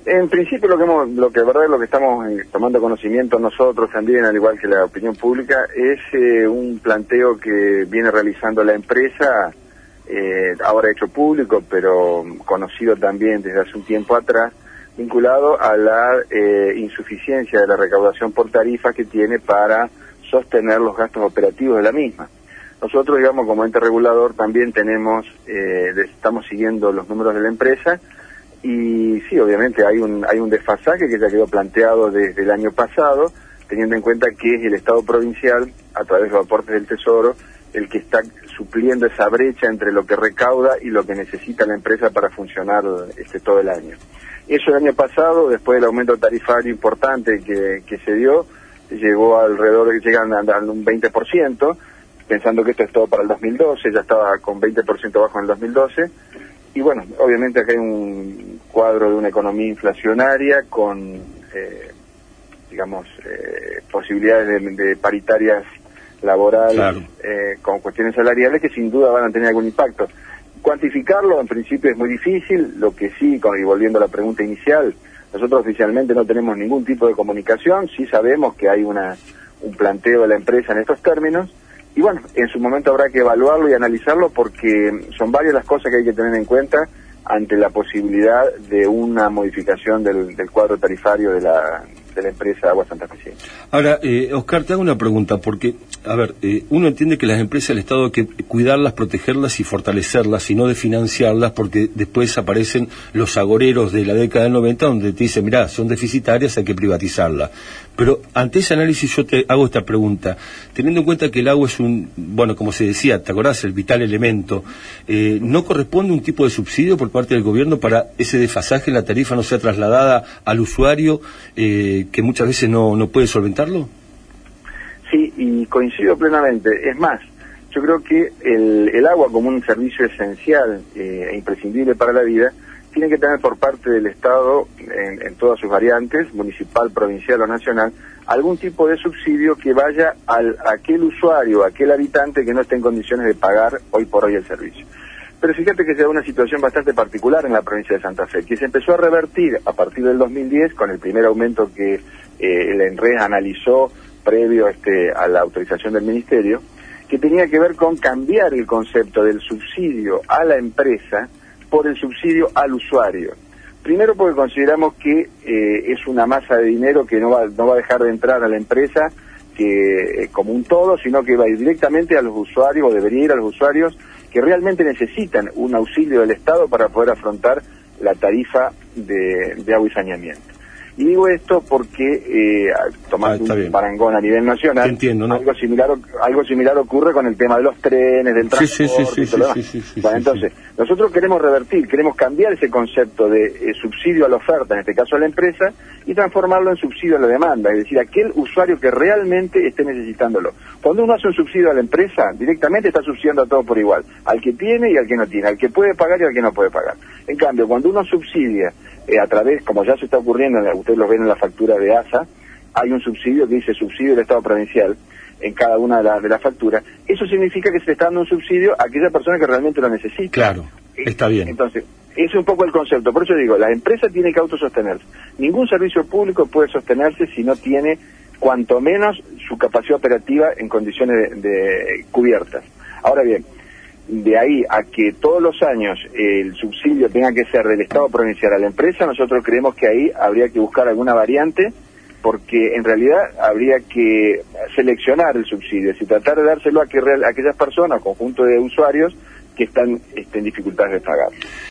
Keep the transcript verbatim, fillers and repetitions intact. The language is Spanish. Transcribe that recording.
En principio lo que hemos, lo que verdad lo que estamos eh, tomando conocimiento nosotros también, al igual que la opinión pública, es eh, un planteo que viene realizando la empresa, eh, ahora hecho público, pero conocido también desde hace un tiempo atrás, vinculado a la eh, insuficiencia de la recaudación por tarifa que tiene para sostener los gastos operativos de la misma. Nosotros, digamos, como ente regulador también tenemos, eh, estamos siguiendo los números de la empresa. Y sí, obviamente hay un hay un desfasaje que ya quedó planteado desde el año pasado, teniendo en cuenta que es el Estado provincial, a través de los aportes del Tesoro, el que está supliendo esa brecha entre lo que recauda y lo que necesita la empresa para funcionar este todo el año. Eso el año pasado, después del aumento tarifario importante que, que se dio, llegó alrededor, llegan a, a un veinte por ciento, pensando que esto es todo para el dos mil doce, ya estaba con veinte por ciento bajo en el dos mil doce. Y bueno, obviamente acá hay un cuadro de una economía inflacionaria con, eh, digamos, eh, posibilidades de, de paritarias laborales, claro. eh, con cuestiones salariales que sin duda van a tener algún impacto. Cuantificarlo en principio es muy difícil, lo que sí, y volviendo a la pregunta inicial, nosotros oficialmente no tenemos ningún tipo de comunicación, sí sabemos que hay una un planteo de la empresa en estos términos. Y bueno, en su momento habrá que evaluarlo y analizarlo porque son varias las cosas que hay que tener en cuenta ante la posibilidad de una modificación del, del cuadro tarifario de la, de la empresa Agua Santa Fe. Ahora, eh, Oscar, te hago una pregunta, porque, a ver, eh, uno entiende que las empresas del Estado hay que cuidarlas, protegerlas y fortalecerlas, y no de financiarlas, porque después aparecen los agoreros de la década del noventa, donde te dicen, mirá, son deficitarias, hay que privatizarlas. Pero ante ese análisis yo te hago esta pregunta, teniendo en cuenta que el agua es un, bueno, como se decía, ¿te acordás? El vital elemento, eh, ¿no corresponde un tipo de subsidio por parte del gobierno para ese desfasaje en la tarifa no sea trasladada al usuario, eh, que muchas veces no, no puede solventarlo? Sí, y coincido plenamente. Es más, yo creo que el, el agua como un servicio esencial eh, e imprescindible para la vida, tiene que tener por parte del Estado, en, en todas sus variantes, municipal, provincial o nacional, algún tipo de subsidio que vaya al, a aquel usuario, a aquel habitante que no esté en condiciones de pagar hoy por hoy el servicio. Pero fíjate que se da una situación bastante particular en la provincia de Santa Fe, que se empezó a revertir a partir del dos mil diez con el primer aumento que eh, el ENRES analizó previo este, a la autorización del Ministerio, que tenía que ver con cambiar el concepto del subsidio a la empresa por el subsidio al usuario. Primero porque consideramos que eh, es una masa de dinero que no va, no va a dejar de entrar a la empresa que eh, como un todo, sino que va a ir directamente a los usuarios, o debería ir a los usuarios que realmente necesitan un auxilio del Estado para poder afrontar la tarifa de, de agua y saneamiento. Y digo esto porque, eh, tomando ah, un parangón a nivel nacional, entiendo, ¿no? algo similar algo similar ocurre con el tema de los trenes, del transporte. Sí, sí, sí, sí, sí, sí, sí, sí, bueno, sí, entonces, sí. nosotros queremos revertir, queremos cambiar ese concepto de eh, subsidio a la oferta, en este caso a la empresa, y transformarlo en subsidio a la demanda, es decir, aquel usuario que realmente esté necesitándolo. Cuando uno hace un subsidio a la empresa, directamente está subsidiando a todo por igual, al que tiene y al que no tiene, al que puede pagar y al que no puede pagar. En cambio, cuando uno subsidia eh, a través, como ya se está ocurriendo, ustedes lo ven en la factura de A S A, hay un subsidio que dice subsidio del Estado provincial en cada una de las de la facturas. Eso significa que se le está dando un subsidio a aquella persona que realmente lo necesita. Claro, está bien. Entonces, ese es un poco el concepto. Por eso digo, la empresa tiene que autosostenerse. Ningún servicio público puede sostenerse si no tiene, cuanto menos, su capacidad operativa en condiciones de, de cubiertas. Ahora bien, de ahí a que todos los años el subsidio tenga que ser del Estado provincial a la empresa, nosotros creemos que ahí habría que buscar alguna variante, porque en realidad habría que seleccionar el subsidio, y tratar de dárselo a, que, a aquellas personas, conjunto de usuarios, que están este, en dificultades de pagar.